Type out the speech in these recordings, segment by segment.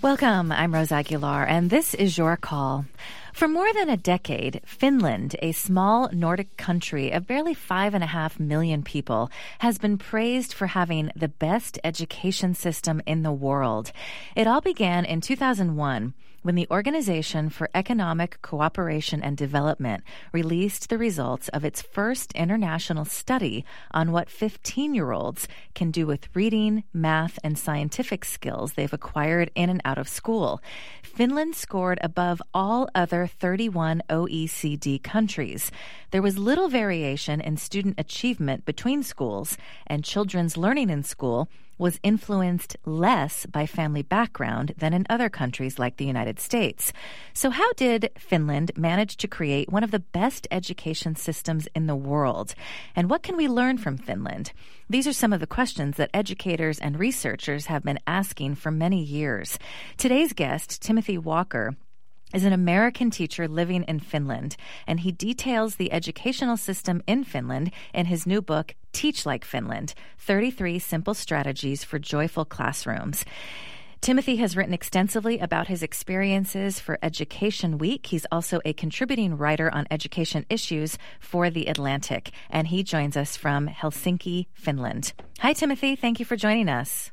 Welcome, I'm Rose Aguilar, and this is Your Call. For more than a decade, Finland, a small Nordic country of barely 5.5 million people, has been praised for having the best education system in the world. It all began in 2001 when the Organization for Economic Cooperation and Development released the results of its first international study on what 15-year-olds can do with reading, math, and scientific skills they've acquired in and out of school. Finland scored above all other 31 OECD countries. There was little variation in student achievement between schools, and children's learning in school was influenced less by family background than in other countries like the United States. So how did Finland manage to create one of the best education systems in the world? And what can we learn from Finland? These are some of the questions that educators and researchers have been asking for many years. Today's guest, Timothy Walker, is an American teacher living in Finland, and he details the educational system in Finland in his new book, Teach Like Finland, 33 Simple Strategies for Joyful Classrooms. Timothy has written extensively about his experiences for Education Week. He's also a contributing writer on education issues for The Atlantic, and he joins us from Helsinki, Finland. Hi, Timothy. Thank you for joining us.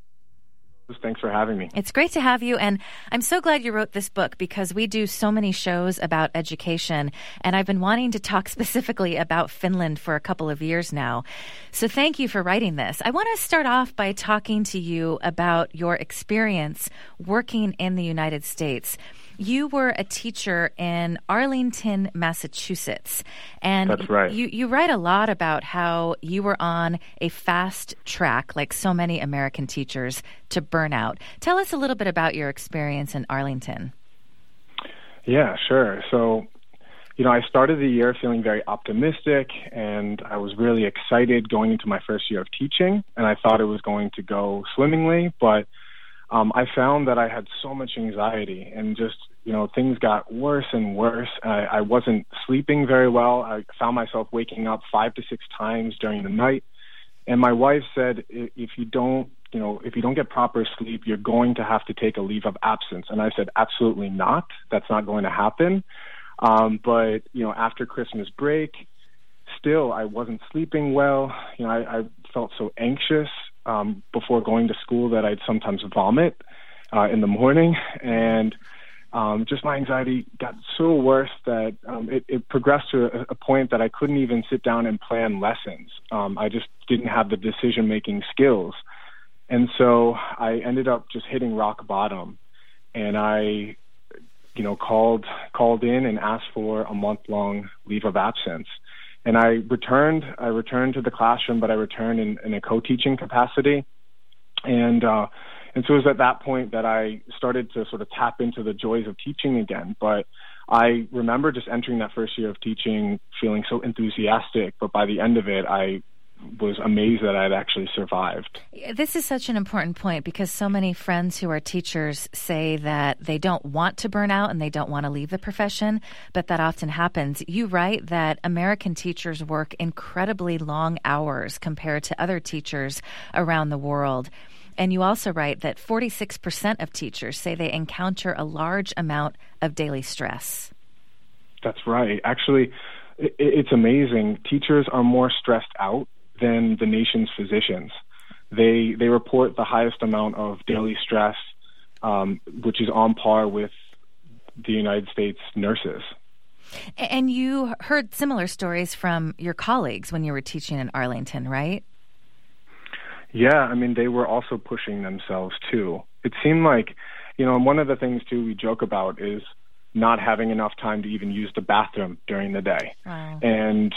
Thanks for having me. It's great to have you, and I'm so glad you wrote this book because we do so many shows about education, and I've been wanting to talk specifically about Finland for a couple of years now. So thank you for writing this. I want to start off by talking to you about your experience working in the United States. You were a teacher in Arlington, Massachusetts. And that's right. You write a lot about how you were on a fast track, like so many American teachers, to burnout. Tell us a little bit about your experience in Arlington. Yeah, sure. So, I started the year feeling very optimistic, and I was really excited going into my first year of teaching, and I thought it was going to go swimmingly, but I found that I had so much anxiety and just, things got worse and worse. I wasn't sleeping very well. I found myself waking up 5 to 6 times during the night. And my wife said, if you don't get proper sleep, you're going to have to take a leave of absence. And I said, absolutely not. That's not going to happen. But after Christmas break, still I wasn't sleeping well. I felt so anxious before going to school that I'd sometimes vomit in the morning, and just my anxiety got so worse that it progressed to a point that I couldn't even sit down and plan lessons. I just didn't have the decision-making skills, and so I ended up just hitting rock bottom, and I called in and asked for a month-long leave of absence. And I returned to the classroom, but I returned in a co-teaching capacity. And so it was at that point that I started to sort of tap into the joys of teaching again. But I remember just entering that first year of teaching feeling so enthusiastic, but by the end of it, I was amazed that I had actually survived. This is such an important point because so many friends who are teachers say that they don't want to burn out and they don't want to leave the profession, but that often happens. You write that American teachers work incredibly long hours compared to other teachers around the world. And you also write that 46% of teachers say they encounter a large amount of daily stress. That's right. Actually, it's amazing. Teachers are more stressed out than the nation's physicians. They report the highest amount of daily stress, which is on par with the United States nurses. And you heard similar stories from your colleagues when you were teaching in Arlington, right? Yeah, they were also pushing themselves too. It seemed like, and one of the things too we joke about is not having enough time to even use the bathroom during the day. Wow. And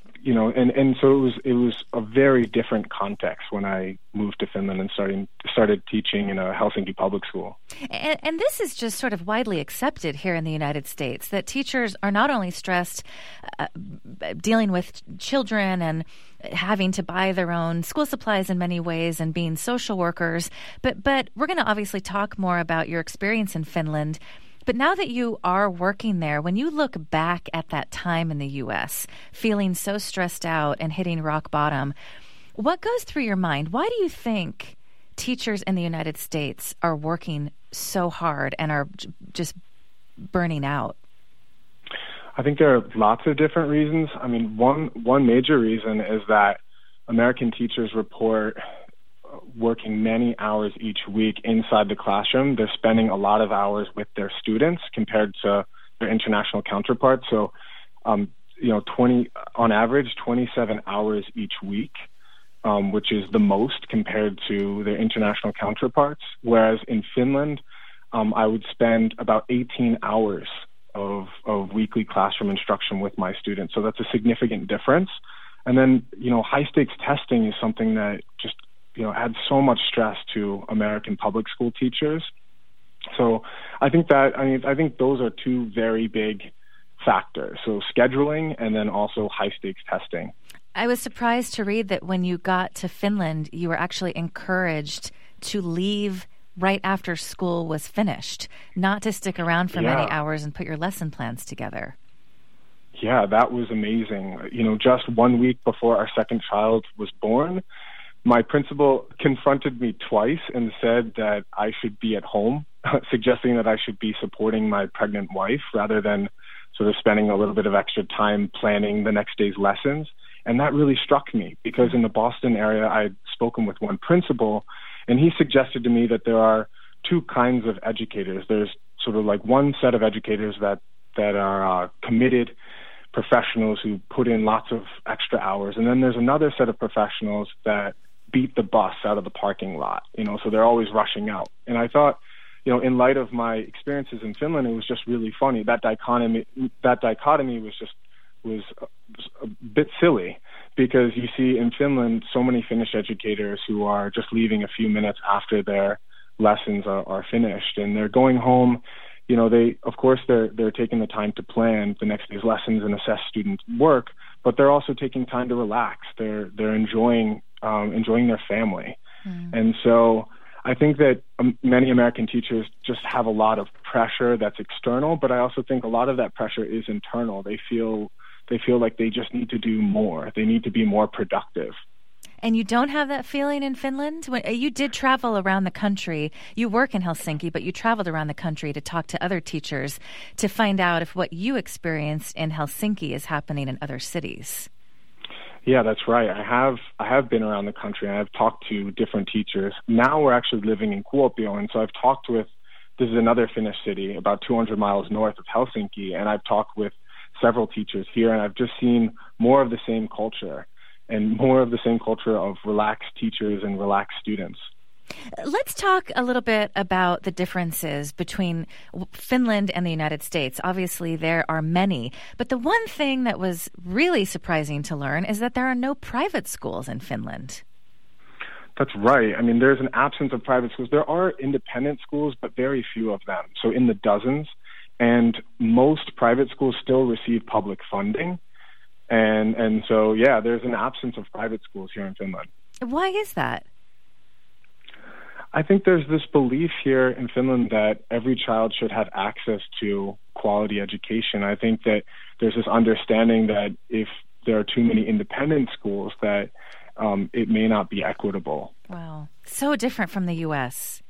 so it was a very different context when I moved to Finland and started teaching in a Helsinki public school. And this is just sort of widely accepted here in the United States, that teachers are not only stressed dealing with children and having to buy their own school supplies in many ways and being social workers, but we're going to obviously talk more about your experience in Finland. But now that you are working there, when you look back at that time in the U.S., feeling so stressed out and hitting rock bottom, what goes through your mind? Why do you think teachers in the United States are working so hard and are just burning out? I think there are lots of different reasons. I mean, one major reason is that American teachers report working many hours each week inside the classroom. They're spending a lot of hours with their students compared to their international counterparts. So, on average, 27 hours each week, which is the most compared to their international counterparts. Whereas in Finland, I would spend about 18 hours of weekly classroom instruction with my students. So that's a significant difference. And then, high stakes testing is something that just, adds so much stress to American public school teachers. So I think those are two very big factors. So scheduling and then also high stakes testing. I was surprised to read that when you got to Finland, you were actually encouraged to leave right after school was finished, not to stick around for many hours and put your lesson plans together. Yeah, that was amazing. Just 1 week before our second child was born, my principal confronted me twice and said that I should be at home, suggesting that I should be supporting my pregnant wife rather than sort of spending a little bit of extra time planning the next day's lessons. And that really struck me because in the Boston area, I had spoken with one principal, and he suggested to me that there are two kinds of educators. There's sort of like one set of educators that are committed professionals who put in lots of extra hours. And then there's another set of professionals that beat the bus out of the parking lot, so they're always rushing out. And I thought, in light of my experiences in Finland, it was just really funny. That dichotomy was a bit silly because you see in Finland so many Finnish educators who are just leaving a few minutes after their lessons are finished, and they're going home. They're taking the time to plan the next day's lessons and assess student work, but they're also taking time to relax. They're enjoying their family. And so I think that many American teachers just have a lot of pressure that's external, but I also think a lot of that pressure is internal. They feel like they just need to do more. They need to be more productive. And you don't have that feeling in Finland? You did travel around the country. You work in Helsinki, but you traveled around the country to talk to other teachers to find out if what you experienced in Helsinki is happening in other cities. Yeah, that's right. I have been around the country, and I've talked to different teachers. Now we're actually living in Kuopio, and so I've talked with, this is another Finnish city about 200 miles north of Helsinki, and I've talked with several teachers here, and I've just seen more of the same culture and more of the same culture of relaxed teachers and relaxed students. Let's talk a little bit about the differences between Finland and the United States. Obviously, there are many, but the one thing that was really surprising to learn is that there are no private schools in Finland. That's right. I mean, there's an absence of private schools. There are independent schools, but very few of them, so in the dozens. And most private schools still receive public funding. And so, there's an absence of private schools here in Finland. Why is that? I think there's this belief here in Finland that every child should have access to quality education. I think that there's this understanding that if there are too many independent schools, that it may not be equitable. Wow. So different from the U.S.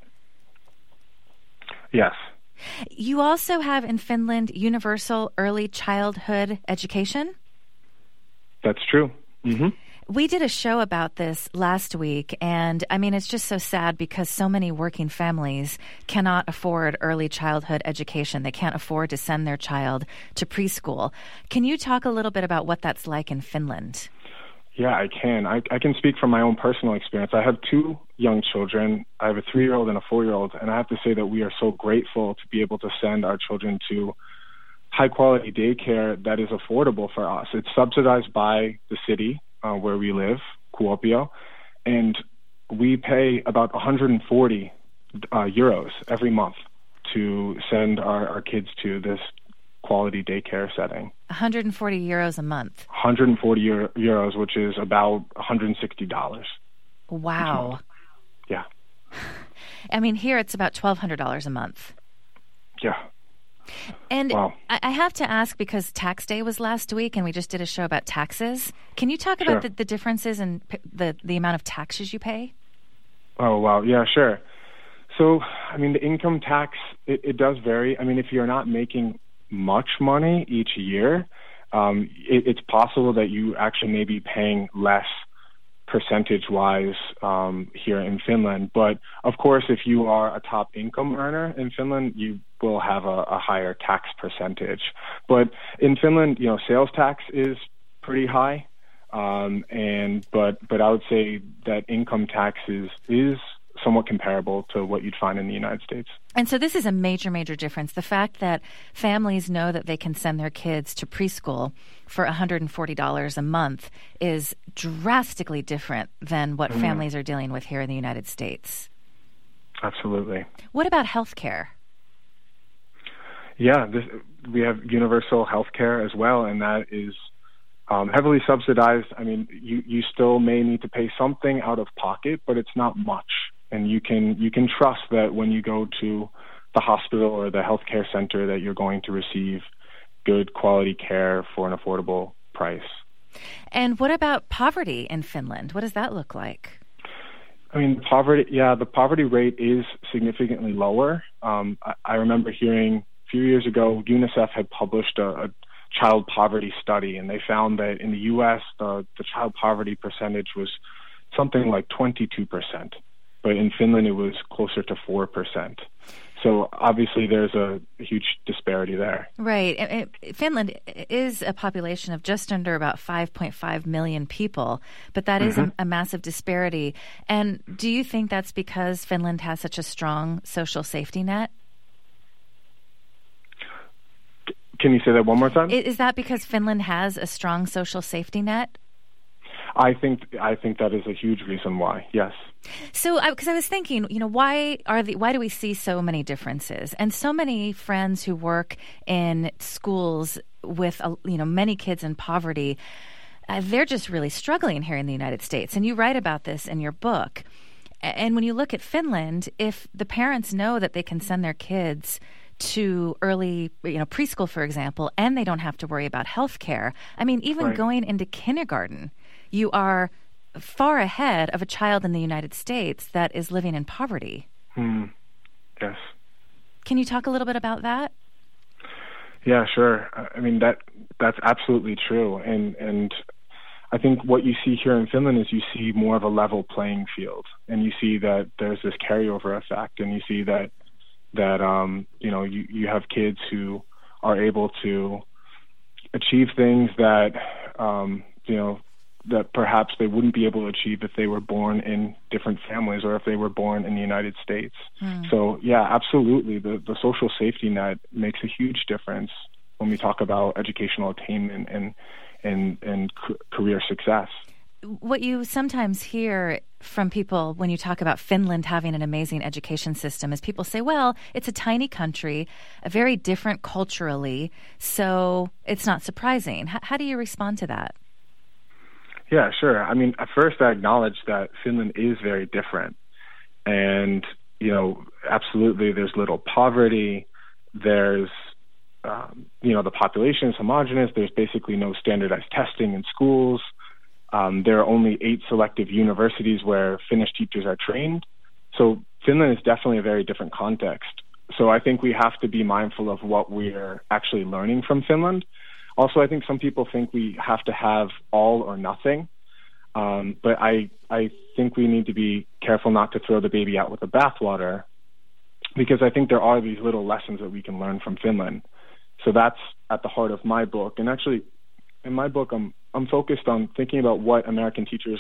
Yes. You also have in Finland universal early childhood education? That's true. Mm-hmm. We did a show about this last week, and I mean, it's just so sad because so many working families cannot afford early childhood education. They can't afford to send their child to preschool. Can you talk a little bit about what that's like in Finland? Yeah, I can. I can speak from my own personal experience. I have two young children. I have a 3-year-old and a 4-year-old, and I have to say that we are so grateful to be able to send our children to high-quality daycare that is affordable for us. It's subsidized by the city where we live, Kuopio, and we pay about 140 euros every month to send our kids to this quality daycare setting. 140 euros a month. 140 euros, which is about $160. Wow. Yeah. I mean, here it's about $1,200 a month. Yeah. And wow. I have to ask, because tax day was last week and we just did a show about taxes. Can you talk about the differences in the amount of taxes you pay? Oh, wow. Yeah, sure. So, I mean, the income tax, it does vary. I mean, if you're not making much money each year, it's possible that you actually may be paying less percentage-wise here in Finland. But, of course, if you are a top income earner in Finland, you will have a higher tax percentage. But in Finland, sales tax is pretty high. But I would say that income tax is somewhat comparable to what you'd find in the United States. And so this is a major, major difference. The fact that families know that they can send their kids to preschool for $140 a month is drastically different than what families are dealing with here in the United States. Absolutely. What about health care? Yeah, we have universal health care as well, and that is heavily subsidized. I mean, you still may need to pay something out of pocket, but it's not much. And you can trust that when you go to the hospital or the healthcare center that you're going to receive good quality care for an affordable price. And what about poverty in Finland? What does that look like? I mean, the poverty rate is significantly lower. I remember hearing a few years ago, UNICEF had published a child poverty study, and they found that in the U.S., the child poverty percentage was something like 22%. But in Finland, it was closer to 4%. So obviously there's a huge disparity there. Right. Finland is a population of just under about 5.5 million people, but that is a massive disparity. And do you think that's because Finland has such a strong social safety net? Can you say that one more time? Is that because Finland has a strong social safety net? I think that is a huge reason why. Yes. So, because I was thinking, why do we see so many differences? And so many friends who work in schools with many kids in poverty, they're just really struggling here in the United States. And you write about this in your book. And when you look at Finland, if the parents know that they can send their kids to early, preschool, for example, and they don't have to worry about health care. I mean, even going into kindergarten, you are far ahead of a child in the United States that is living in poverty. Yes. Can you talk a little bit about that? Yeah, sure. I mean, that's absolutely true. And I think what you see here in Finland is you see more of a level playing field, and you see that there's this carryover effect, and you see that you have kids who are able to achieve things that that perhaps they wouldn't be able to achieve if they were born in different families or if they were born in the United States. So yeah, absolutely, the social safety net makes a huge difference when we talk about educational attainment and career success. What you sometimes hear from people when you talk about Finland having an amazing education system is people say, well, it's a tiny country, very different culturally, so it's not surprising. How do you respond to that? Yeah, sure. I mean, at first I acknowledge that Finland is very different. And, absolutely there's little poverty. There's, the population is homogenous. There's basically no standardized testing in schools. There are only 8 selective universities where Finnish teachers are trained. So Finland is definitely a very different context. So I think we have to be mindful of what we're actually learning from Finland. Also, I think some people think we have to have all or nothing. But I think we need to be careful not to throw the baby out with the bathwater, because I think there are these little lessons that we can learn from Finland. So that's at the heart of my book. And actually, in my book, I'm focused on thinking about what American teachers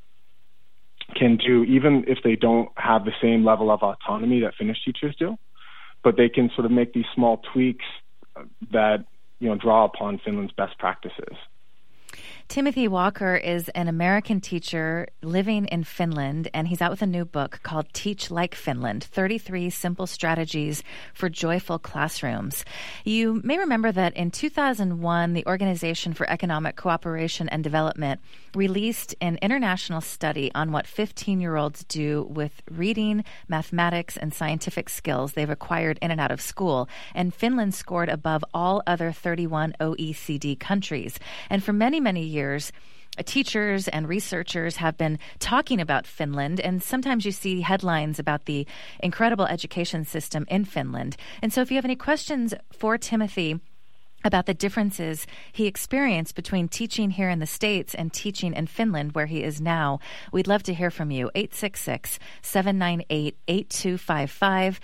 can do, even if they don't have the same level of autonomy that Finnish teachers do, but they can sort of make these small tweaks that draw upon Finland's best practices. Timothy Walker is an American teacher living in Finland, and he's out with a new book called Teach Like Finland, 33 Simple Strategies for Joyful Classrooms. You may remember that in 2001, the Organization for Economic Cooperation and Development released an international study on what 15-year-olds do with reading, mathematics, and scientific skills they've acquired in and out of school. And Finland scored above all other 31 OECD countries. And for many, many years, teachers and researchers have been talking about Finland, and sometimes you see headlines about the incredible education system in Finland. And so if you have any questions for Timothy about the differences he experienced between teaching here in the States and teaching in Finland, where he is now, we'd love to hear from you. 866-798-8255,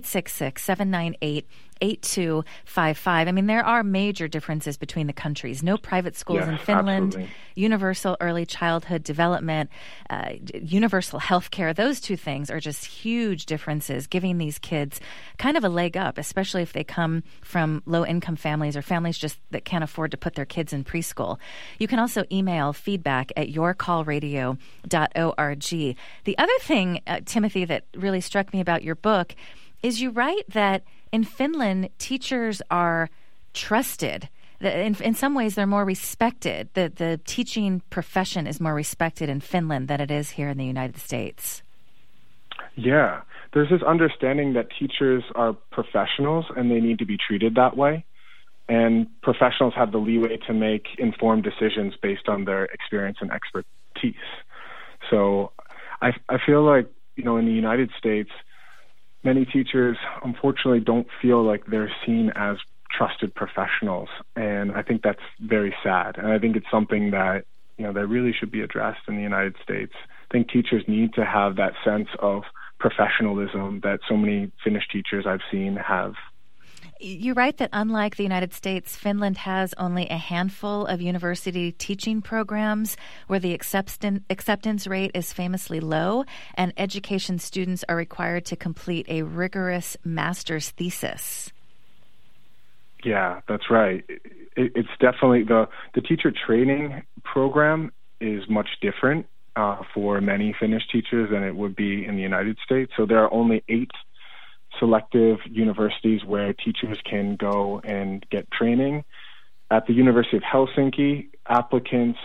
866-798-8255. I mean, there are major differences between the countries. No private schools in Finland, absolutely. Universal early childhood development, universal health care. Those two things are just huge differences, giving these kids kind of a leg up, especially if they come from low-income families or families just that can't afford to put their kids in preschool. You can also email feedback@yourcallradio.org. The other thing, Timothy, that really struck me about your book is you write that in Finland, teachers are trusted. In some ways, they're more respected. The teaching profession is more respected in Finland than it is here in the United States. Yeah. There's this understanding that teachers are professionals and they need to be treated that way. And professionals have the leeway to make informed decisions based on their experience and expertise. So I feel like, in the United States, many teachers, unfortunately, don't feel like they're seen as trusted professionals. And I think that's very sad. And I think it's something that, that really should be addressed in the United States. I think teachers need to have that sense of professionalism that so many Finnish teachers I've seen have. You write that unlike the United States, Finland has only a handful of university teaching programs where the acceptance rate is famously low, and education students are required to complete a rigorous master's thesis. Yeah, that's right. It's definitely the teacher training program is much different for many Finnish teachers than it would be in the United States. So there are only 8 selective universities where teachers can go and get training. At the University of Helsinki, applicants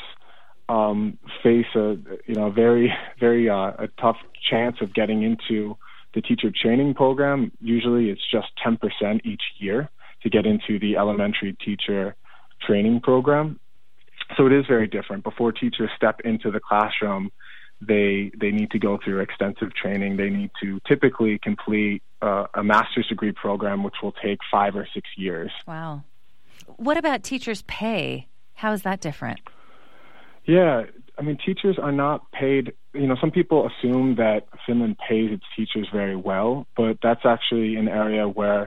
face a very a tough chance of getting into the teacher training program. Usually, it's just 10% each year to get into the elementary teacher training program. So it is very different. Before teachers step into the classroom, they need to go through extensive training. They need to typically complete a master's degree program, which will take 5 or 6 years. Wow. What about teachers' pay? How is that different? Yeah, I mean, teachers are not paid. Some people assume that Finland pays its teachers very well, but that's actually an area where,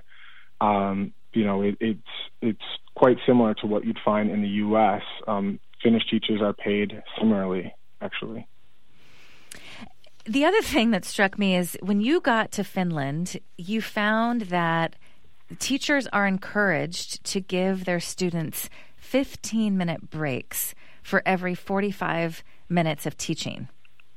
it's quite similar to what you'd find in the U.S. Finnish teachers are paid similarly, actually. The other thing that struck me is when you got to Finland, you found that teachers are encouraged to give their students 15-minute breaks for every 45 minutes of teaching.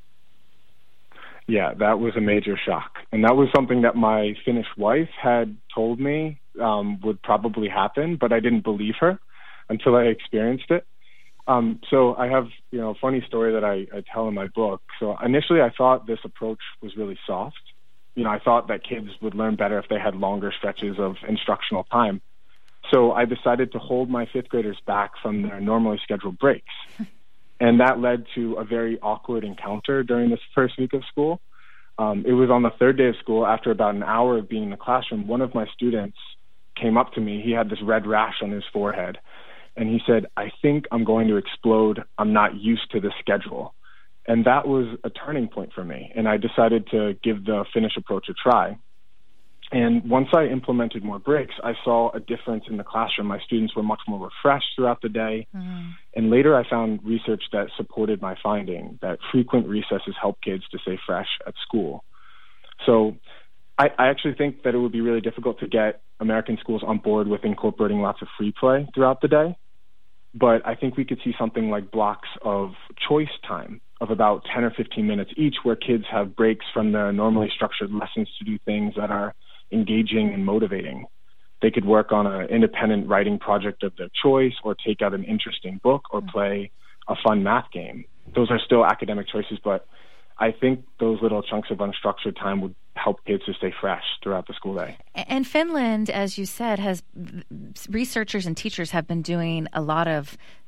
Yeah, that was a major shock. And that was something that my Finnish wife had told me would probably happen, but I didn't believe her until I experienced it. So I have, a funny story that I tell in my book. So initially I thought this approach was really soft. I thought that kids would learn better if they had longer stretches of instructional time. So I decided to hold my 5th graders back from their normally scheduled breaks. And that led to a very awkward encounter during this first week of school. It was on the 3rd day of school. After about an hour of being in the classroom, one of my students came up to me. He had this red rash on his forehead. And he said, "I think I'm going to explode. I'm not used to this schedule." And that was a turning point for me. And I decided to give the Finnish approach a try. And once I implemented more breaks, I saw a difference in the classroom. My students were much more refreshed throughout the day. And later I found research that supported my finding that frequent recesses help kids to stay fresh at school. So I actually think that it would be really difficult to get American schools on board with incorporating lots of free play throughout the day. But I think we could see something like blocks of choice time of about 10 or 15 minutes each where kids have breaks from their normally structured lessons to do things that are engaging and motivating. They could work on an independent writing project of their choice or take out an interesting book or play a fun math game. Those are still academic choices, but I think those little chunks of unstructured time would help kids to stay fresh throughout the school day. And Finland, as you said, has researchers and teachers have been doing a lot of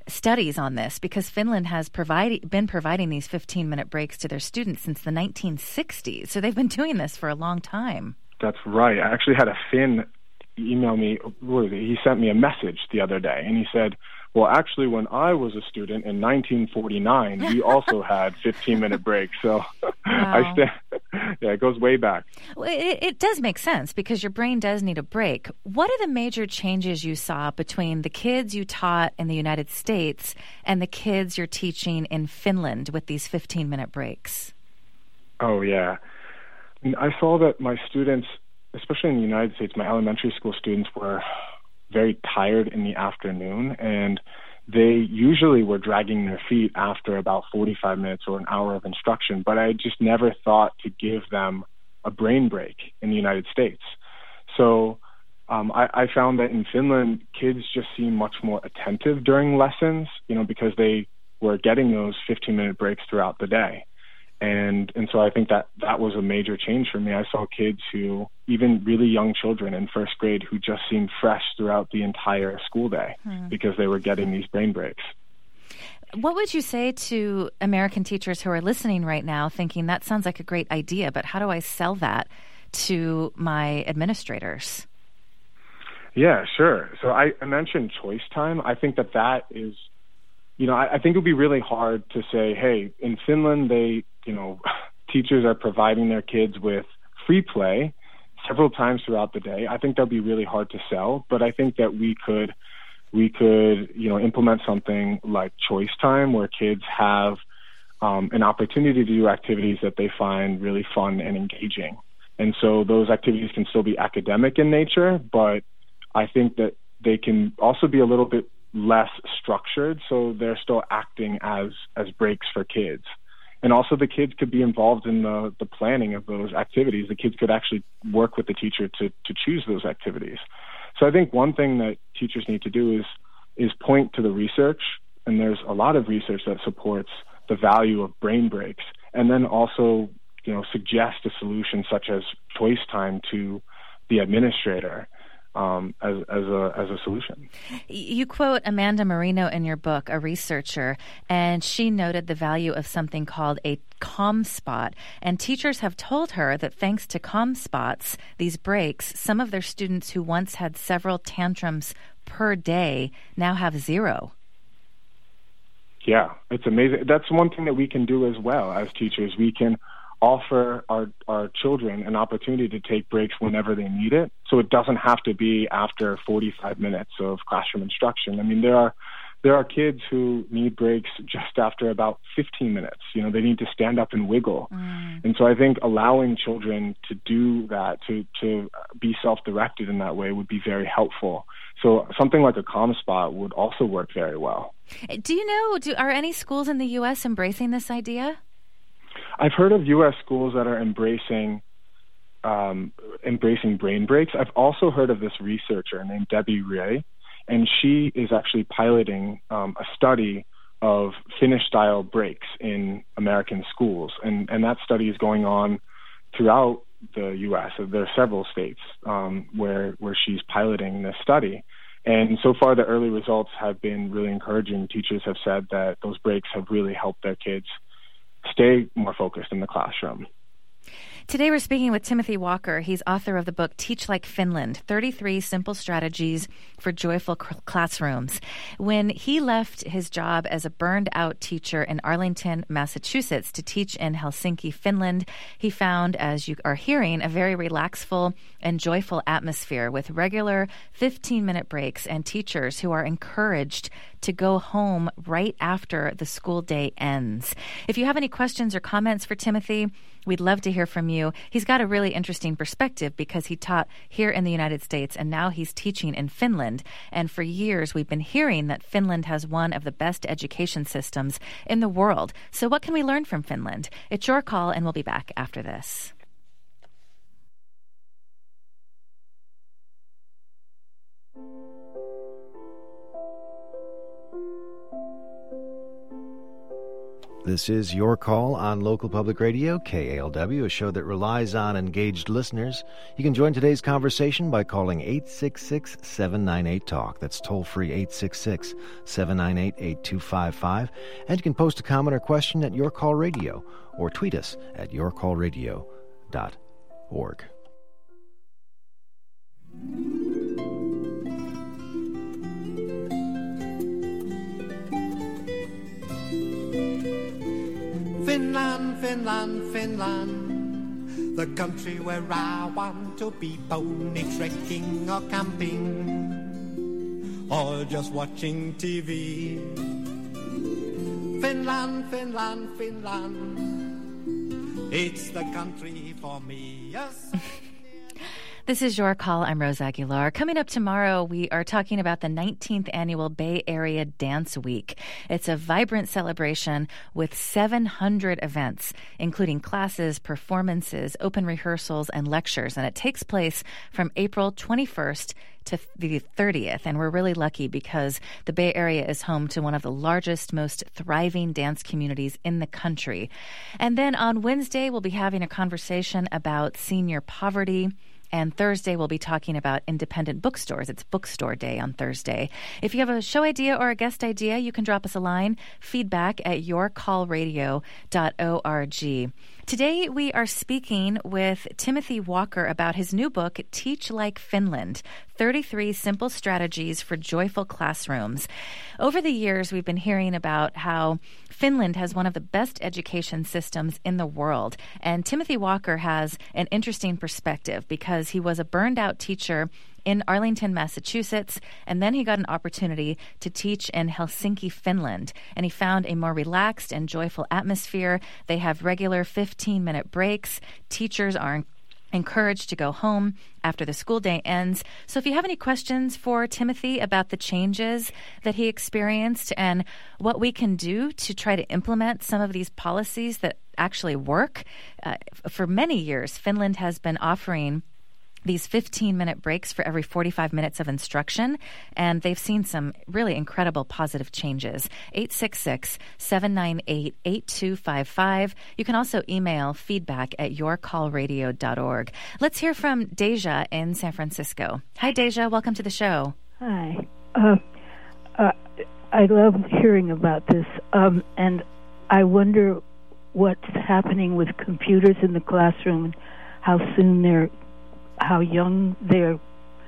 studies on this because Finland has been providing these 15-minute breaks to their students since the 1960s. So they've been doing this for a long time. That's right. I actually had a Finn email me. He sent me a message the other day, and he said, well, actually, when I was a student in 1949, we also had 15-minute breaks. So Wow. It goes way back. Well, it does make sense because your brain does need a break. What are the major changes you saw between the kids you taught in the United States and the kids you're teaching in Finland with these 15-minute breaks? Oh, yeah. I saw that my students, especially in the United States, my elementary school students were very tired in the afternoon, and they usually were dragging their feet after about 45 minutes or an hour of instruction, but I just never thought to give them a brain break in the United States. So I found that in Finland, kids just seem much more attentive during lessons, because they were getting those 15-minute breaks throughout the day. And so I think that was a major change for me. I saw kids who, even really young children in first grade, who just seemed fresh throughout the entire school day because they were getting these brain breaks. What would you say to American teachers who are listening right now thinking that sounds like a great idea, but how do I sell that to my administrators? Yeah, sure. So I mentioned choice time. I think that is, I think it would be really hard to say, hey, in Finland, teachers are providing their kids with free play several times throughout the day. I think that would be really hard to sell, but I think that we could, implement something like choice time where kids have an opportunity to do activities that they find really fun and engaging. And so those activities can still be academic in nature, but I think that they can also be a little bit less structured, so they're still acting as breaks for kids. And also the kids could be involved in the planning of those activities. The kids could actually work with the teacher to choose those activities. So I think one thing that teachers need to do is point to the research, and there's a lot of research that supports the value of brain breaks, and then also, suggest a solution such as choice time to the administrator as a solution. You quote Amanda Marino in your book, a researcher, and she noted the value of something called a calm spot. And teachers have told her that thanks to calm spots, these breaks, some of their students who once had several tantrums per day now have zero. Yeah, it's amazing. That's one thing that we can do as well as teachers. We can offer our children an opportunity to take breaks whenever they need it. So it doesn't have to be after 45 minutes of classroom instruction. I mean, there are kids who need breaks just after about 15 minutes. They need to stand up and wiggle. And so I think allowing children to do that, to be self-directed in that way would be very helpful. So something like a calm spot would also work very well. Do you know, are any schools in the U.S. embracing this idea? I've heard of U.S. schools that are embracing brain breaks. I've also heard of this researcher named Debbie Ray, and she is actually piloting a study of Finnish-style breaks in American schools, and that study is going on throughout the U.S. There are several states where she's piloting this study. And so far, the early results have been really encouraging. Teachers have said that those breaks have really helped their kids stay more focused in the classroom. Today we're speaking with Timothy Walker. He's author of the book Teach Like Finland, 33 Simple Strategies for Joyful Classrooms. When he left his job as a burned-out teacher in Arlington, Massachusetts, to teach in Helsinki, Finland, he found, as you are hearing, a very relaxful and joyful atmosphere with regular 15-minute breaks and teachers who are encouraged to go home right after the school day ends. If you have any questions or comments for Timothy, we'd love to hear from you. He's got a really interesting perspective because he taught here in the United States and now he's teaching in Finland. And for years, we've been hearing that Finland has one of the best education systems in the world. So what can we learn from Finland? It's your call, and we'll be back after this. This is Your Call on Local Public Radio, KALW, a show that relies on engaged listeners. You can join today's conversation by calling 866-798-TALK. That's toll-free 866-798-8255. And you can post a comment or question at Your Call Radio or tweet us at yourcallradio.org. Finland, Finland, Finland, the country where I want to be pony trekking or camping, or just watching TV. Finland, Finland, Finland, it's the country for me, yes. This is Your Call. I'm Rose Aguilar. Coming up tomorrow, we are talking about the 19th Annual Bay Area Dance Week. It's a vibrant celebration with 700 events, including classes, performances, open rehearsals, and lectures. And it takes place from April 21st to the 30th. And we're really lucky because the Bay Area is home to one of the largest, most thriving dance communities in the country. And then on Wednesday, we'll be having a conversation about senior poverty. And Thursday, we'll be talking about independent bookstores. It's Bookstore Day on Thursday. If you have a show idea or a guest idea, you can drop us a line, feedback@yourcallradio.org. Today, we are speaking with Timothy Walker about his new book, Teach Like Finland, 33 Simple Strategies for Joyful Classrooms. Over the years, we've been hearing about how Finland has one of the best education systems in the world. And Timothy Walker has an interesting perspective because he was a burned-out teacher in Arlington, Massachusetts, and then he got an opportunity to teach in Helsinki, Finland. And he found a more relaxed and joyful atmosphere. They have regular 15-minute breaks. Teachers are encouraged to go home after the school day ends. So if you have any questions for Timothy about the changes that he experienced and what we can do to try to implement some of these policies that actually work, for many years, Finland has been offering these 15-minute breaks for every 45 minutes of instruction, and they've seen some really incredible positive changes. 866-798-8255. You can also email feedback@yourcallradio.org. Let's hear from Deja in San Francisco. Hi, Deja. Welcome to the show. Hi. I love hearing about this, and I wonder what's happening with computers in the classroom and how young they're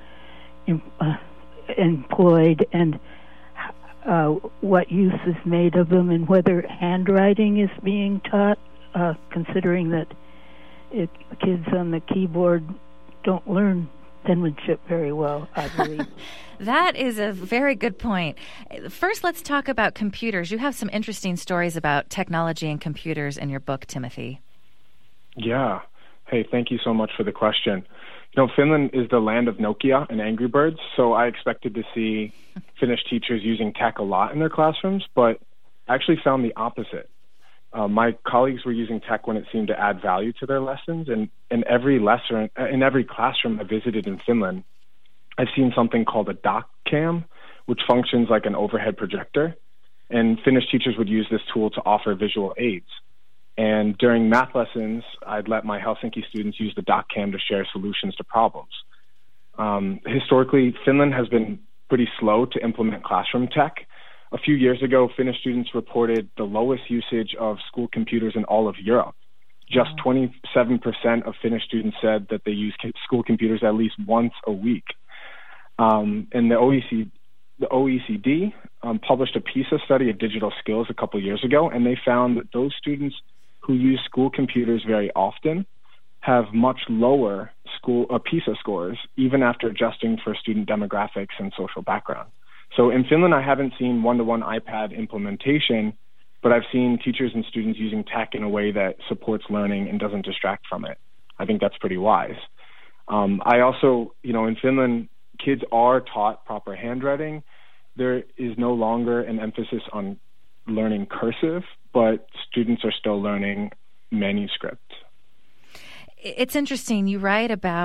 employed, and what use is made of them, and whether handwriting is being taught, considering that kids on the keyboard don't learn penmanship very well, I believe. That is a very good point. First, let's talk about computers. You have some interesting stories about technology and computers in your book, Timothy. Yeah. Hey, thank you so much for the question. Finland is the land of Nokia and Angry Birds, so I expected to see Finnish teachers using tech a lot in their classrooms, but I actually found the opposite. My colleagues were using tech when it seemed to add value to their lessons, and in every classroom I visited in Finland, I've seen something called a doc cam, which functions like an overhead projector, and Finnish teachers would use this tool to offer visual aids. And during math lessons, I'd let my Helsinki students use the doc cam to share solutions to problems. Historically, Finland has been pretty slow to implement classroom tech. A few years ago, Finnish students reported the lowest usage of school computers in all of Europe. Just 27% of Finnish students said that they use school computers at least once a week. And the OECD published a PISA study of digital skills a couple years ago, and they found that those students who use school computers very often have much lower PISA scores, even after adjusting for student demographics and social background. So in Finland, I haven't seen one-to-one iPad implementation, but I've seen teachers and students using tech in a way that supports learning and doesn't distract from it. I think that's pretty wise. I also, in Finland, kids are taught proper handwriting. There is no longer an emphasis on learning cursive, but students are still learning manuscript. It's interesting. You write about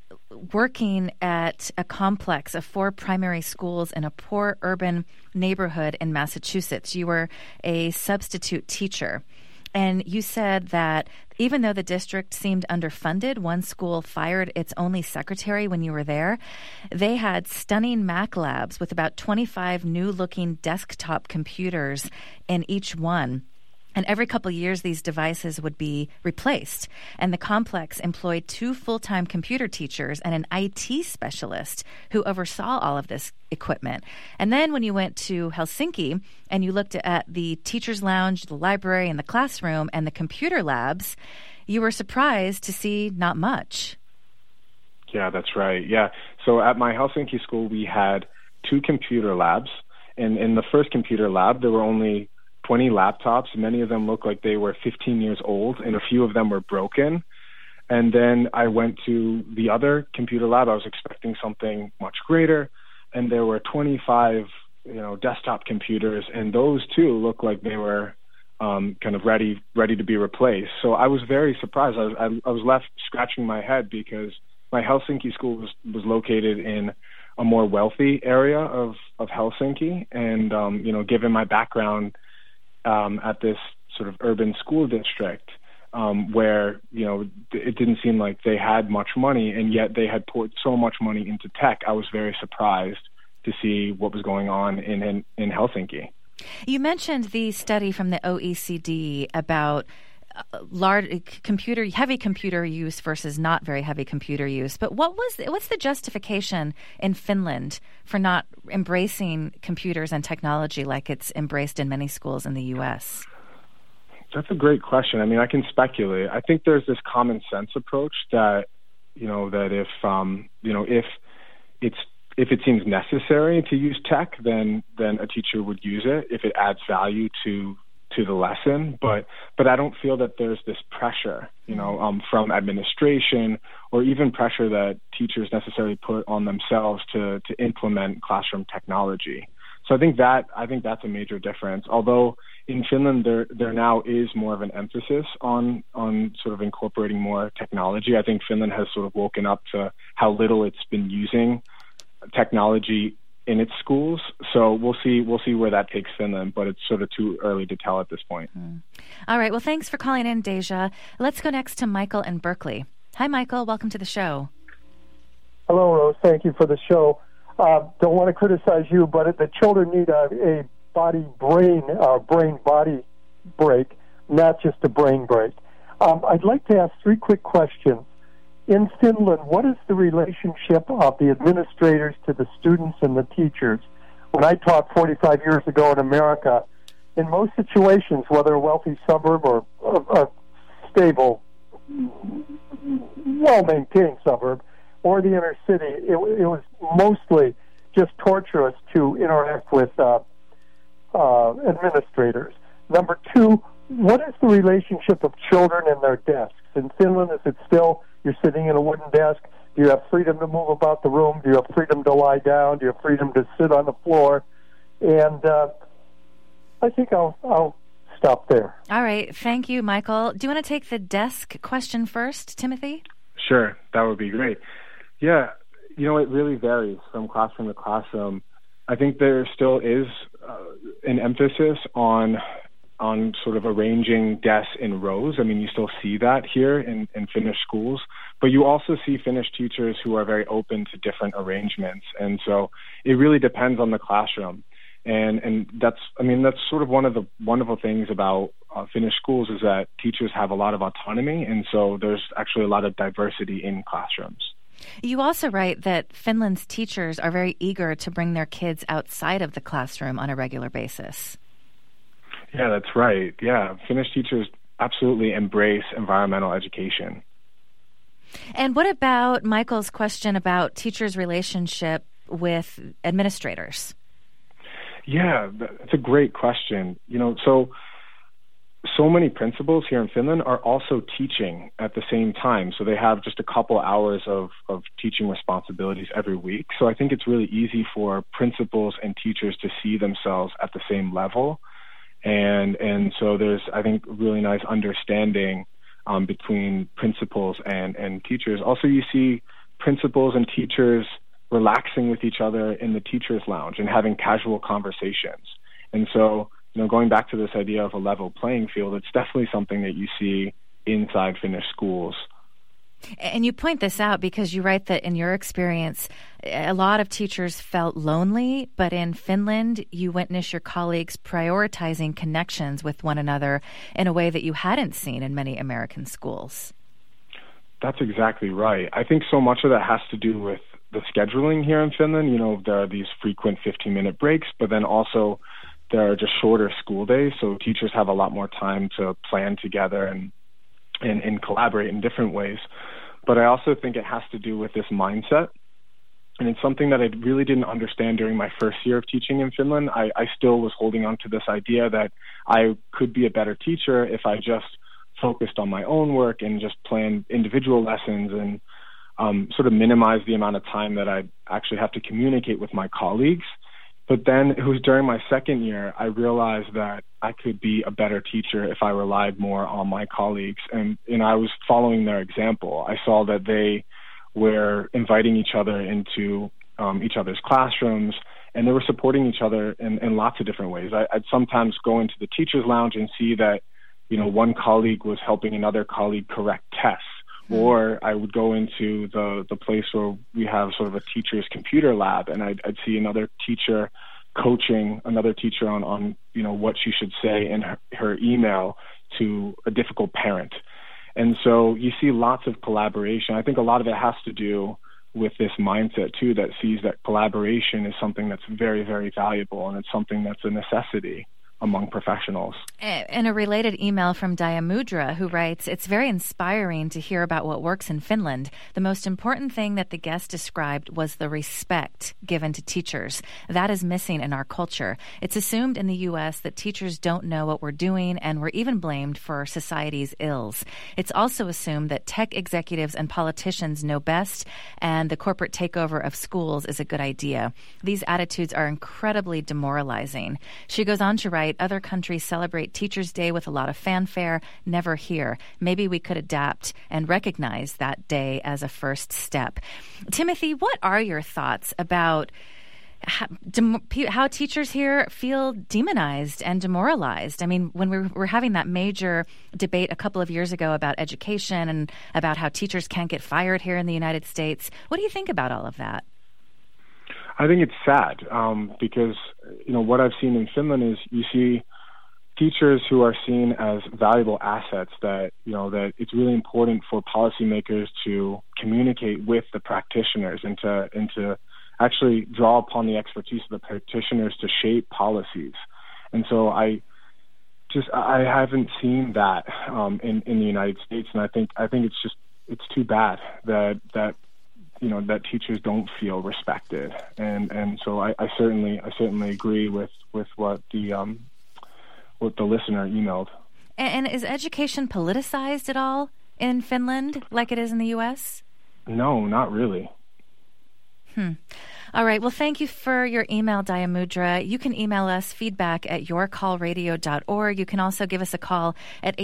working at a complex of 4 primary schools in a poor urban neighborhood in Massachusetts. You were a substitute teacher. And you said that even though the district seemed underfunded, one school fired its only secretary when you were there. They had stunning Mac labs with about 25 new-looking desktop computers in each one. And every couple of years, these devices would be replaced. And the complex employed 2 full-time computer teachers and an IT specialist who oversaw all of this equipment. And then when you went to Helsinki and you looked at the teacher's lounge, the library, and the classroom, and the computer labs, you were surprised to see not much. Yeah, that's right. Yeah. So at my Helsinki school, we had 2 computer labs. And in the first computer lab, there were only 20 laptops. Many of them looked like they were 15 years old, and a few of them were broken. And then I went to the other computer lab. I was expecting something much greater, and there were 25, desktop computers, and those too looked like they were kind of ready to be replaced. So I was very surprised. I was left scratching my head because my Helsinki school was located in a more wealthy area of Helsinki, and given my background at this sort of urban school district where, it didn't seem like they had much money, and yet they had poured so much money into tech. I was very surprised to see what was going on in Helsinki. You mentioned the study from the OECD about heavy computer use versus not very heavy computer use. But what's the justification in Finland for not embracing computers and technology like it's embraced in many schools in the U.S.? That's a great question. I mean, I can speculate. I think there's this common sense approach that if it seems necessary to use tech, then a teacher would use it if it adds value to the lesson, but I don't feel that there's this pressure, from administration or even pressure that teachers necessarily put on themselves to implement classroom technology. So I think that's a major difference. Although in Finland there now is more of an emphasis on sort of incorporating more technology. I think Finland has sort of woken up to how little it's been using technology in its schools. So we'll see where that takes Finland, but it's sort of too early to tell at this point. All right. Well, thanks for calling in, Deja. Let's go next to Michael in Berkeley. Hi, Michael. Welcome to the show. Hello, Rose. Thank you for the show. Don't want to criticize you, but the children need a brain-body break, not just a brain break. I'd like to ask 3 quick questions. In Finland, what is the relationship of the administrators to the students and the teachers? When I taught 45 years ago in America, in most situations, whether a wealthy suburb or a stable, well-maintained suburb, or the inner city, it was mostly just torturous to interact with administrators. Number 2, what is the relationship of children and their desks? In Finland, is it still you're sitting in a wooden desk? Do you have freedom to move about the room? Do you have freedom to lie down? Do you have freedom to sit on the floor? And I think I'll stop there. All right. Thank you, Michael. Do you want to take the desk question first, Timothy? Sure. That would be great. Yeah. It really varies from classroom to classroom. I think there still is an emphasis on sort of arranging desks in rows. I mean, you still see that here in Finnish schools, but you also see Finnish teachers who are very open to different arrangements. And so it really depends on the classroom. And that's sort of one of the wonderful things about Finnish schools is that teachers have a lot of autonomy. And so there's actually a lot of diversity in classrooms. You also write that Finland's teachers are very eager to bring their kids outside of the classroom on a regular basis. Yeah, that's right. Yeah, Finnish teachers absolutely embrace environmental education. And what about Michael's question about teachers' relationship with administrators? Yeah, that's a great question. So many principals here in Finland are also teaching at the same time. So they have just a couple hours of teaching responsibilities every week. So I think it's really easy for principals and teachers to see themselves at the same level. And so there's, I think, really nice understanding between principals and teachers. Also, you see principals and teachers relaxing with each other in the teacher's lounge and having casual conversations. And so, going back to this idea of a level playing field, it's definitely something that you see inside Finnish schools. And you point this out because you write that in your experience, a lot of teachers felt lonely, but in Finland, you witness your colleagues prioritizing connections with one another in a way that you hadn't seen in many American schools. That's exactly right. I think so much of that has to do with the scheduling here in Finland. There are these frequent 15-minute breaks, but then also there are just shorter school days, so teachers have a lot more time to plan together and collaborate in different ways. But I also think it has to do with this mindset. And it's something that I really didn't understand during my first year of teaching in Finland. I still was holding on to this idea that I could be a better teacher if I just focused on my own work and just planned individual lessons and sort of minimize the amount of time that I actually have to communicate with my colleagues. But then it was during my second year, I realized that I could be a better teacher if I relied more on my colleagues. And I was following their example. I saw that they were inviting each other into each other's classrooms, and they were supporting each other in lots of different ways. I'd sometimes go into the teacher's lounge and see that, one colleague was helping another colleague correct tests. Or I would go into the place where we have sort of a teacher's computer lab, and I'd see another teacher coaching another teacher on what she should say in her email to a difficult parent. And so you see lots of collaboration. I think a lot of it has to do with this mindset, too, that sees that collaboration is something that's very, very valuable, and it's something that's a necessity among professionals. In a related email from Diamudra, who writes, "It's very inspiring to hear about what works in Finland. The most important thing that the guest described was the respect given to teachers. That is missing in our culture. It's assumed in the U.S. that teachers don't know what we're doing, and we're even blamed for society's ills. It's also assumed that tech executives and politicians know best, and the corporate takeover of schools is a good idea. These attitudes are incredibly demoralizing." She goes on to write, "Other countries celebrate Teachers' Day with a lot of fanfare, never here. Maybe we could adapt and recognize that day as a first step." Timothy, what are your thoughts about how teachers here feel demonized and demoralized? I mean, when we were having that major debate a couple of years ago about education and about how teachers can't get fired here in the United States, what do you think about all of that? I think it's sad because, what I've seen in Finland is you see teachers who are seen as valuable assets that it's really important for policymakers to communicate with the practitioners and to actually draw upon the expertise of the practitioners to shape policies. And so I haven't seen that in the United States, and I think it's too bad that that teachers don't feel respected, and so I certainly agree with what the listener emailed. And is education politicized at all in Finland, like it is in the U.S.? No, not really. All right. Well, thank you for your email, Diamudra. You can email us feedback at yourcallradio.org. You can also give us a call at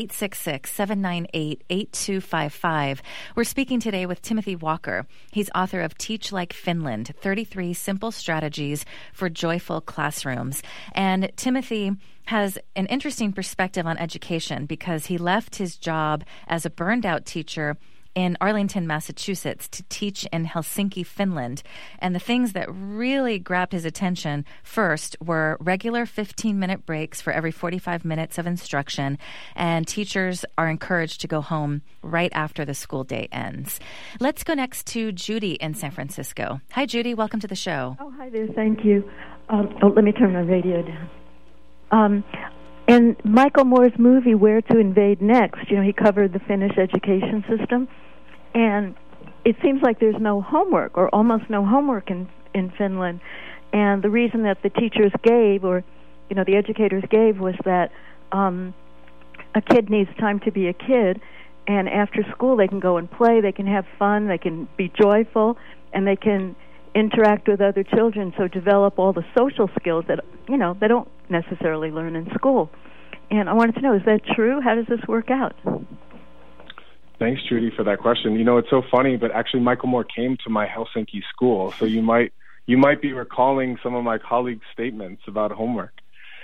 866-798-8255. We're speaking today with Timothy Walker. He's author of Teach Like Finland, 33 Simple Strategies for Joyful Classrooms. And Timothy has an interesting perspective on education because he left his job as a burned-out teacher in Arlington, Massachusetts, to teach in Helsinki, Finland. And the things that really grabbed his attention first were regular 15-minute breaks for every 45 minutes of instruction, and teachers are encouraged to go home right after the school day ends. Let's go next to Judy in San Francisco. Hi, Judy. Welcome to the show. Oh, hi there. Thank you. Let me turn my radio down. In Michael Moore's movie, Where to Invade Next, he covered the Finnish education system, and it seems like there's no homework, or almost no homework in Finland. And the reason that the teachers gave, or, the educators gave, was that a kid needs time to be a kid, and after school they can go and play, they can have fun, they can be joyful, and they can interact with other children, so develop all the social skills that, they don't necessarily learn in school. And I wanted to know, is that true? How does this work out? Thanks, Judy, for that question. It's so funny, but actually Michael Moore came to my Helsinki school, so you might be recalling some of my colleagues' statements about homework.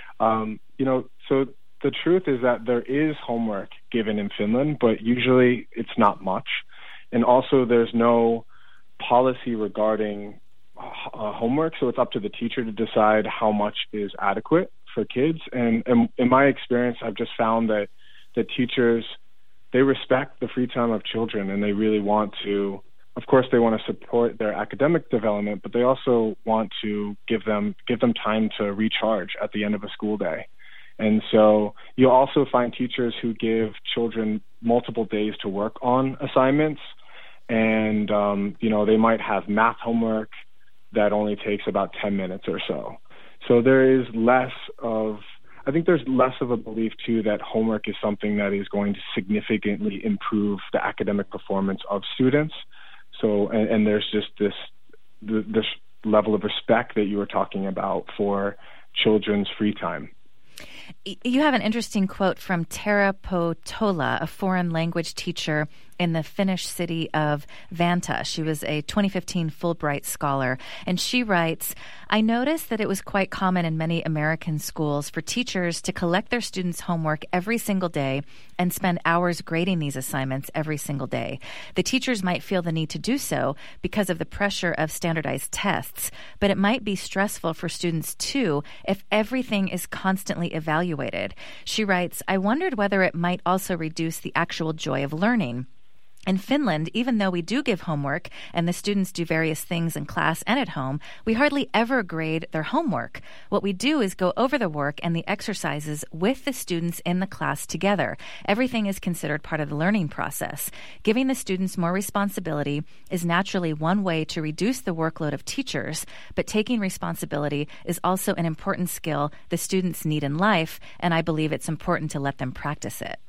So the truth is that there is homework given in Finland, but usually it's not much. And also there's no policy regarding homework, so it's up to the teacher to decide how much is adequate for kids. And in my experience, I've just found that the teachers, they respect the free time of children, and they really want to, of course, they want to support their academic development, but they also want to give them time to recharge at the end of a school day. And so you'll also find teachers who give children multiple days to work on assignments. And, they might have math homework that only takes about 10 minutes or so. So there's less of a belief, too, that homework is something that is going to significantly improve the academic performance of students. So, and there's just this level of respect that you were talking about for children's free time. You have an interesting quote from Tara Potola, a foreign language teacher in the Finnish city of Vantaa. She was a 2015 Fulbright scholar, and she writes, "I noticed that it was quite common in many American schools for teachers to collect their students' homework every single day and spend hours grading these assignments every single day. The teachers might feel the need to do so because of the pressure of standardized tests, but it might be stressful for students too if everything is constantly evaluated." She writes, "I wondered whether it might also reduce the actual joy of learning. In Finland, even though we do give homework and the students do various things in class and at home, we hardly ever grade their homework. What we do is go over the work and the exercises with the students in the class together. Everything is considered part of the learning process. Giving the students more responsibility is naturally one way to reduce the workload of teachers, but taking responsibility is also an important skill the students need in life, and I believe it's important to let them practice it."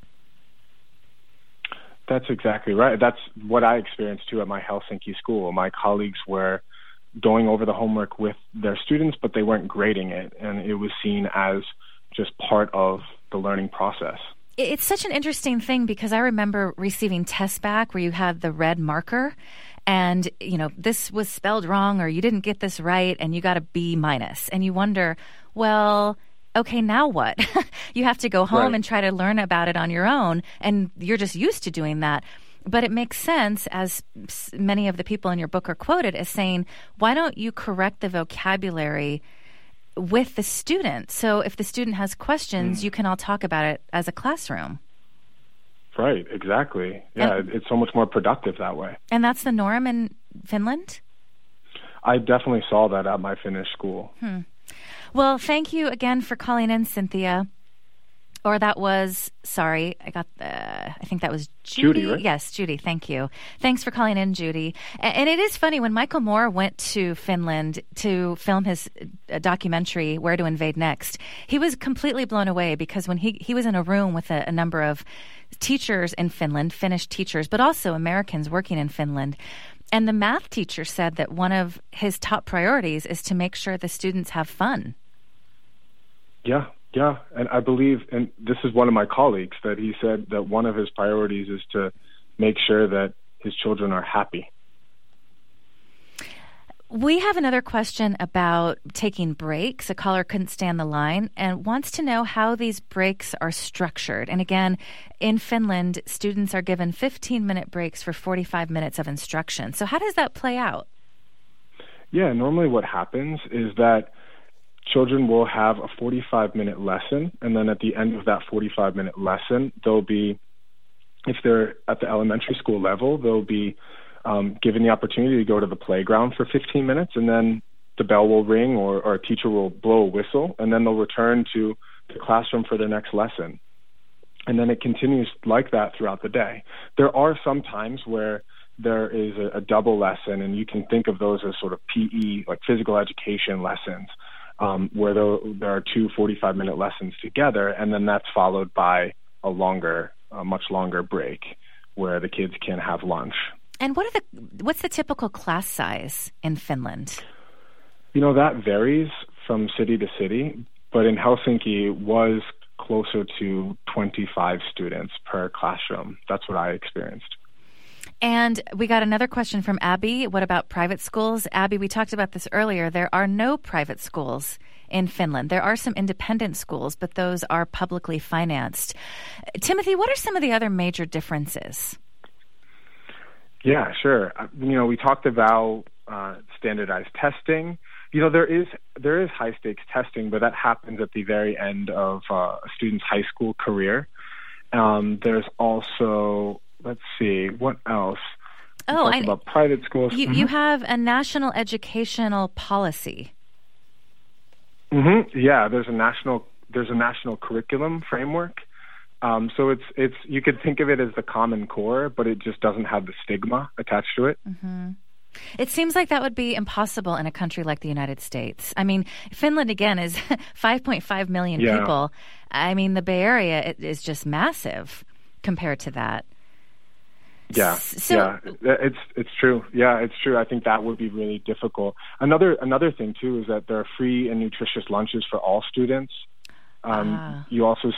That's exactly right. That's what I experienced, too, at my Helsinki school. My colleagues were going over the homework with their students, but they weren't grading it, and it was seen as just part of the learning process. It's such an interesting thing because I remember receiving tests back where you had the red marker and, this was spelled wrong or you didn't get this right and you got a B-. And you wonder, well, okay, now what? You have to go home and try to learn about it on your own, and you're just used to doing that. But it makes sense, as many of the people in your book are quoted, as saying, why don't you correct the vocabulary with the student? So if the student has questions, you can all talk about it as a classroom. Right, exactly. Yeah, it's so much more productive that way. And that's the norm in Finland? I definitely saw that at my Finnish school. Well, thank you again for calling in, Cynthia. Or that was, I think that was Judy. Judy, right? Yes, Judy, thank you. Thanks for calling in, Judy. And it is funny, when Michael Moore went to Finland to film his documentary, Where to Invade Next, he was completely blown away because when he was in a room with a number of teachers in Finland, Finnish teachers, but also Americans working in Finland. And the math teacher said that one of his top priorities is to make sure the students have fun. Yeah. And I believe, and this is one of my colleagues, that he said that one of his priorities is to make sure that his children are happy. We have another question about taking breaks. A caller couldn't stand the line and wants to know how these breaks are structured. And again, in Finland, students are given 15-minute breaks for 45 minutes of instruction. So how does that play out? Yeah, normally what happens is that children will have a 45-minute lesson, and then at the end of that 45-minute lesson, they'll be, if they're at the elementary school level, they'll be given the opportunity to go to the playground for 15 minutes, and then the bell will ring or a teacher will blow a whistle, and then they'll return to the classroom for their next lesson. And then it continues like that throughout the day. There are some times where there is a double lesson, and you can think of those as sort of PE, like physical education lessons, where there are two 45-minute lessons together, and then that's followed by a much longer break where the kids can have lunch. And what's the typical class size in Finland? That varies from city to city, but in Helsinki it was closer to 25 students per classroom. That's what I experienced. And we got another question from Abby. What about private schools? Abby, we talked about this earlier. There are no private schools in Finland. There are some independent schools, but those are publicly financed. Timothy, what are some of the other major differences? Yeah, sure. We talked about standardized testing. There is high stakes testing, but that happens at the very end of a student's high school career. There's also, let's see, what else? About private schools. You have a national educational policy. Mm-hmm. Yeah, there's a national curriculum framework. So it's you could think of it as the Common Core, but it just doesn't have the stigma attached to it. Mm-hmm. It seems like that would be impossible in a country like the United States. I mean, Finland, again, is 5.5 million people. I mean, the Bay Area is just massive compared to that. Yeah, it's true. Yeah, it's true. I think that would be really difficult. Another thing, too, is that there are free and nutritious lunches for all students. You also,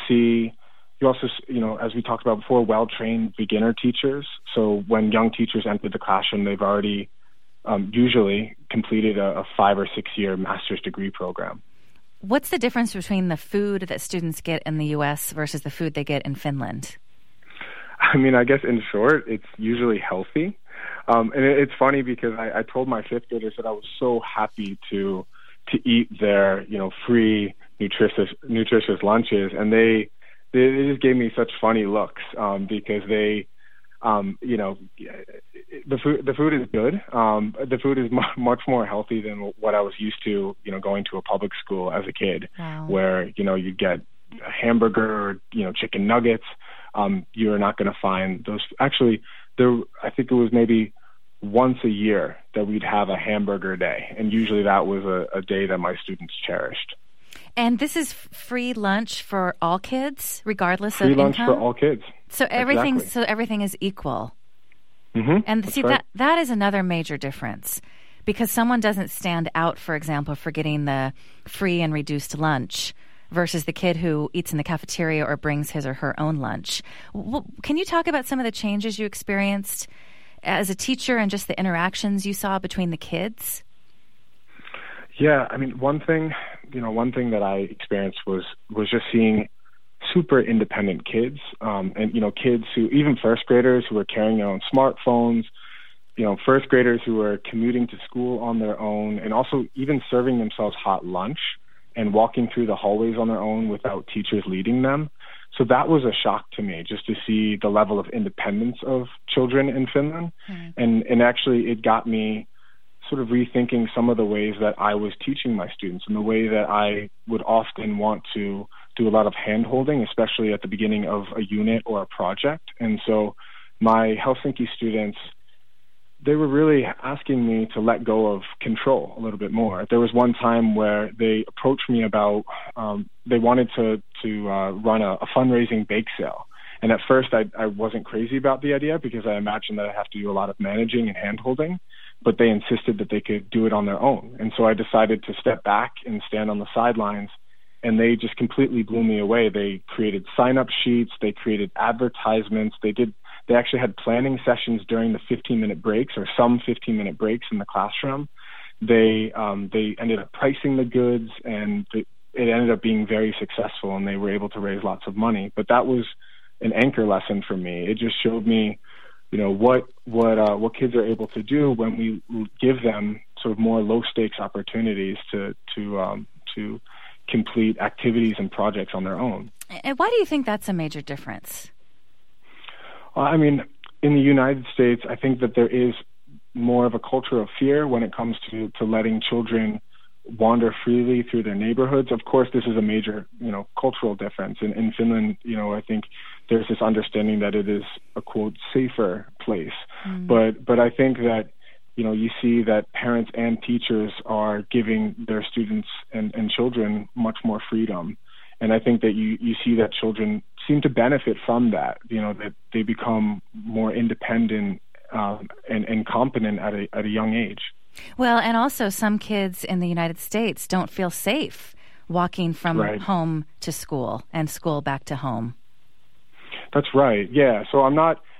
as we talked about before, well-trained beginner teachers. So when young teachers enter the classroom, they've already usually completed a 5 or 6 year master's degree program. What's the difference between the food that students get in the U.S. versus the food they get in Finland? I mean, I guess in short, it's usually healthy. And it's funny because I told my fifth graders that I was so happy to eat their, free, nutritious lunches. And they just gave me such funny looks because they, the food is good. The food is much more healthy than what I was used to, going to a public school as a kid, where, you'd get a hamburger or, chicken nuggets. You're not going to find those. Actually, I think it was maybe once a year that we'd have a hamburger day. And usually that was a day that my students cherished. And this is free lunch for all kids, regardless of income? Free lunch for all kids. So everything is equal. Mm-hmm. And That's see, right. that is another major difference. Because someone doesn't stand out, for example, for getting the free and reduced lunch versus the kid who eats in the cafeteria or brings his or her own lunch. Can you talk about some of the changes you experienced as a teacher and just the interactions you saw between the kids? Yeah, I mean, one thing that I experienced was just seeing super independent kids, and kids who, even first graders who were carrying their own smartphones, first graders who were commuting to school on their own, and also even serving themselves hot lunch and walking through the hallways on their own without teachers leading them. So that was a shock to me, just to see the level of independence of children in Finland. And actually it got me sort of rethinking some of the ways that I was teaching my students and the way that I would often want to do a lot of hand-holding, especially at the beginning of a unit or a project. And so my Helsinki students, they were really asking me to let go of control a little bit more. There was one time where they approached me about, they wanted to run a fundraising bake sale. And at first I wasn't crazy about the idea because I imagined that I have to do a lot of managing and hand-holding, but they insisted that they could do it on their own. And so I decided to step back and stand on the sidelines, and they just completely blew me away. They created sign-up sheets, they created advertisements, they actually had planning sessions during the 15-minute breaks or some 15-minute breaks in the classroom. They ended up pricing the goods, and it ended up being very successful, and they were able to raise lots of money. But that was an anchor lesson for me. It just showed me, what kids are able to do when we give them sort of more low-stakes opportunities to complete activities and projects on their own. And why do you think that's a major difference? I mean, in the United States, I think that there is more of a culture of fear when it comes to letting children wander freely through their neighborhoods. Of course, this is a major, cultural difference. In Finland, I think there's this understanding that it is a, quote, safer place. But I think that, you see that parents and teachers are giving their students and children much more freedom. And I think that you see that children seem to benefit from that, that they become more independent and competent at a young age. Well, and also some kids in the United States don't feel safe walking from home to school and school back to home. That's right. Yeah. So I'm not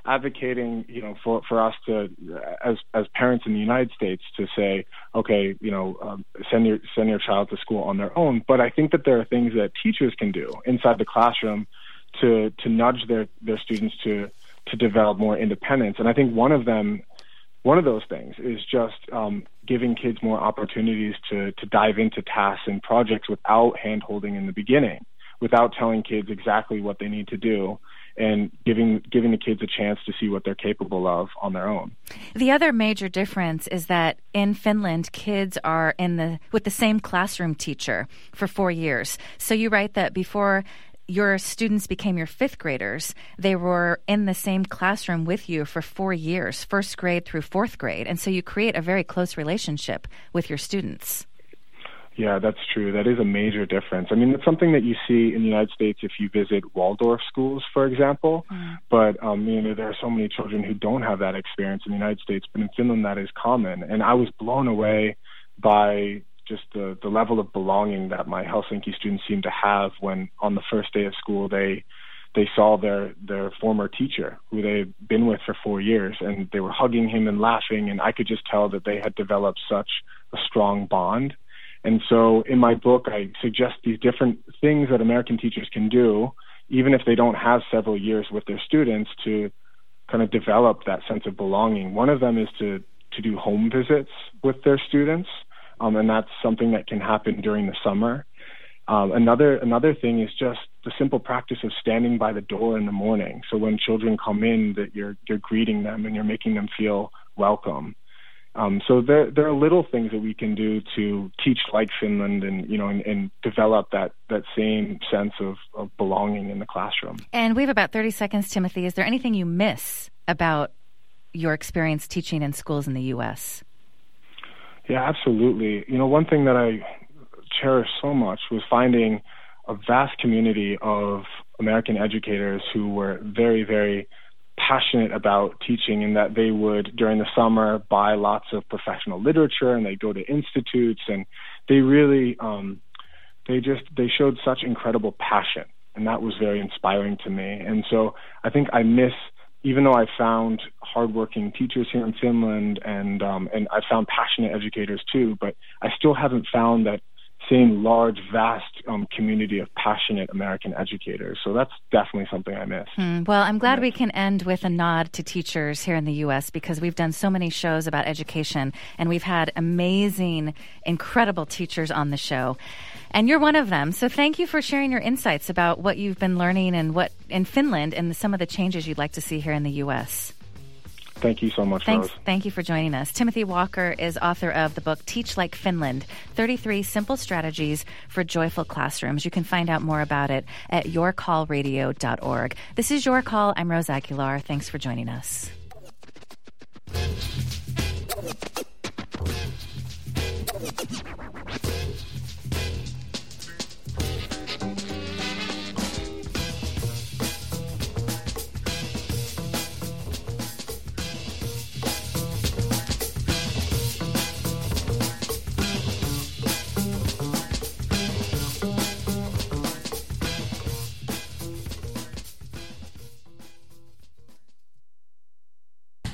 advocating, for us to, as parents in the United States, to say, okay, send your child to school on their own. But I think that there are things that teachers can do inside the classroom to nudge their students to develop more independence. And I think one of those things is just giving kids more opportunities to dive into tasks and projects without hand-holding in the beginning, without telling kids exactly what they need to do, and giving the kids a chance to see what they're capable of on their own. The other major difference is that in Finland, kids are with the same classroom teacher for 4 years. So you write that before your students became your fifth graders, they were in the same classroom with you for 4 years, first grade through fourth grade. And so you create a very close relationship with your students. Yeah, that's true. That is a major difference. I mean, it's something that you see in the United States if you visit Waldorf schools, for example. But, there are so many children who don't have that experience in the United States, but in Finland that is common. And I was blown away by just the level of belonging that my Helsinki students seemed to have when on the first day of school they saw their former teacher who they'd been with for 4 years, and they were hugging him and laughing, and I could just tell that they had developed such a strong bond. And so in my book, I suggest these different things that American teachers can do, even if they don't have several years with their students, to kind of develop that sense of belonging. One of them is to do home visits with their students, and that's something that can happen during the summer. Another thing is just the simple practice of standing by the door in the morning. So when children come in, that you're greeting them and you're making them feel welcome. So there are little things that we can do to teach like Finland and develop that same sense of belonging in the classroom. And we have about 30 seconds, Timothy. Is there anything you miss about your experience teaching in schools in the U.S.? Yeah, absolutely. One thing that I cherished so much was finding a vast community of American educators who were very, very passionate about teaching, and that they would, during the summer, buy lots of professional literature, and they go to institutes, and they really they showed such incredible passion, and that was very inspiring to me. And so I think I miss, even though I found hardworking teachers here in Finland, and I found passionate educators too, but I still haven't found that same large, vast community of passionate American educators. So that's definitely something I miss. Well, I'm glad we can end with a nod to teachers here in the U.S. because we've done so many shows about education, and we've had amazing, incredible teachers on the show. And you're one of them. So thank you for sharing your insights about what you've been learning and what in Finland and some of the changes you'd like to see here in the U.S. Thank you so much, Rose. Thank you for joining us. Timothy Walker is author of the book Teach Like Finland, 33 Simple Strategies for Joyful Classrooms. You can find out more about it at yourcallradio.org. This is Your Call. I'm Rose Aguilar. Thanks for joining us.